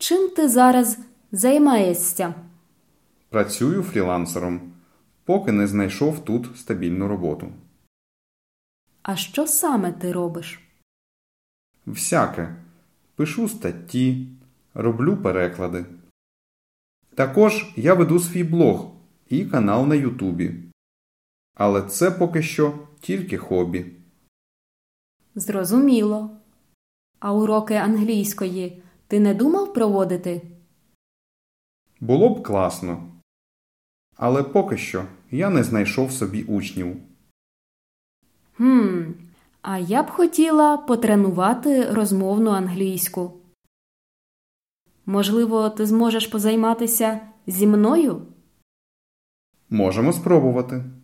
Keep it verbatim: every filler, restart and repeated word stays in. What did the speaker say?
чим ти зараз займаєшся? Працюю фрілансером, поки не знайшов тут стабільну роботу. А що саме ти робиш? Всяке. Пишу статті, роблю переклади. Також я веду свій блог і канал на Ютубі. Але це поки що тільки хобі. Зрозуміло. А уроки англійської ти не думав проводити? Було б класно. Але поки що я не знайшов собі учнів. Хм, а я б хотіла потренувати розмовну англійську. Можливо, ти зможеш позайматися зі мною? Можемо спробувати.